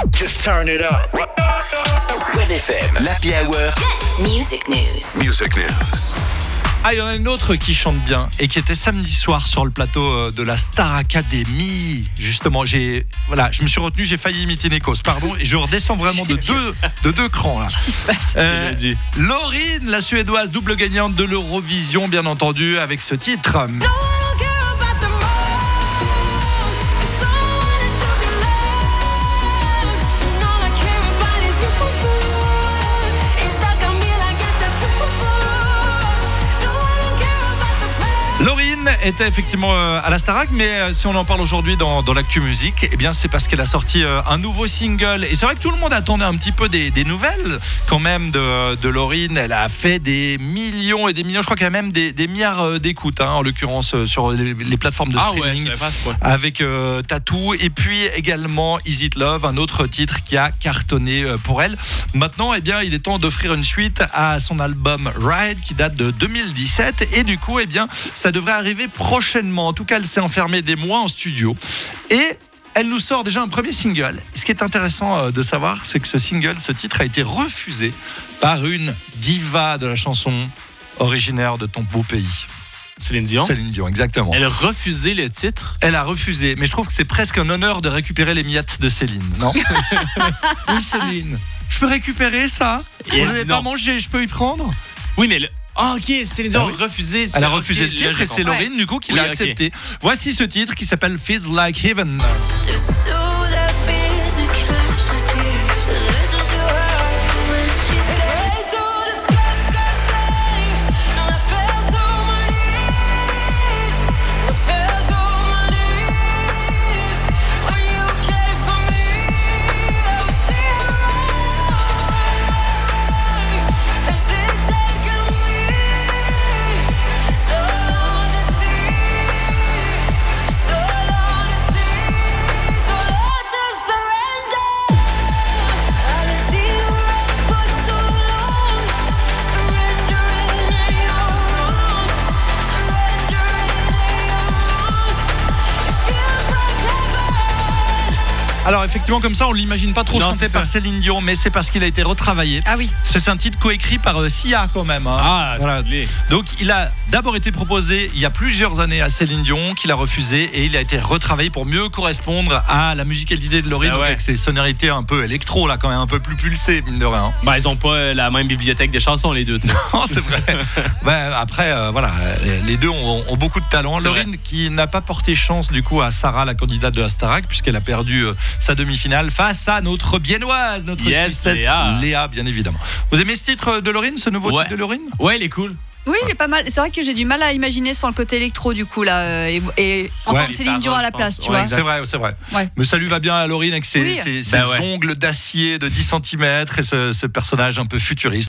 Just turn it up. Red FM, l'Happy Hour. Music News. Music News. Ah, il y en a une autre qui chante bien et qui était samedi soir sur le plateau de la Star Academy. Justement, je me suis retenu, j'ai failli imiter Nikos, pardon, et je redescends vraiment de deux crans là. Qu'est-ce qui se passe Loreen, la Suédoise, double gagnante de l'Eurovision, bien entendu, avec ce titre. Loreen était effectivement à la Starac, mais si on en parle aujourd'hui dans l'actu musique, eh bien c'est parce qu'elle a sorti un nouveau single. Et c'est vrai que tout le monde attendait un petit peu des nouvelles quand même de Loreen. Elle a fait des millions et des millions, je crois qu'elle a même des milliards d'écoutes, en l'occurrence sur les plateformes de streaming, avec Tattoo, et puis également Is It Love, un autre titre qui a cartonné pour elle. Maintenant, eh bien, il est temps d'offrir une suite à son album Ride qui date de 2017, et du coup, eh bien, ça devrait arriver prochainement. En tout cas, elle s'est enfermée des mois en studio et elle nous sort déjà un premier single. Ce qui est intéressant de savoir, c'est que ce titre a été refusé par une diva de la chanson originaire de ton beau pays. Céline Dion. Céline Dion, exactement. Elle a refusé le titre. Elle a refusé, mais je trouve que c'est presque un honneur de récupérer les miettes de Céline, non? Oui, Céline, je peux récupérer ça? Vous n'avez pas mangé, je peux y prendre? Oui, mais ok, Céline Dion a refusé. Elle a refusé le titre et c'est Loreen du coup qui l'a accepté. Voici ce titre qui s'appelle Feels Like Heaven. Alors effectivement, comme ça on l'imagine pas trop chanté par Céline Dion, mais c'est parce qu'il a été retravaillé. Ah oui. C'est un titre coécrit par Sia quand même. Ah, voilà. Donc il a d'abord été proposé il y a plusieurs années à Céline Dion, qu'il a refusé, et il a été retravaillé pour mieux correspondre à la musicalité de Loreen, avec ses sonorités un peu électro là, quand même un peu plus pulsées, mine de rien. Bah ils ont pas la même bibliothèque des chansons les deux. Non, c'est vrai. Après les deux ont beaucoup de talent. Loreen qui n'a pas porté chance du coup à Sarah, la candidate de la Starac, puisqu'elle a perdu sa demi-finale face à notre Biennoise, notre Suissesse Léa, bien évidemment. Vous aimez ce titre de Loreen, ce nouveau titre de Loreen? Ouais, il est cool. Oui, il est pas mal. C'est vrai que j'ai du mal à imaginer sans le côté électro du coup là et entendre Céline Dion à la place, tu vois. C'est vrai. Ouais. Mais ça lui va bien à Loreen avec ses ongles d'acier de 10 cm et ce personnage un peu futuriste.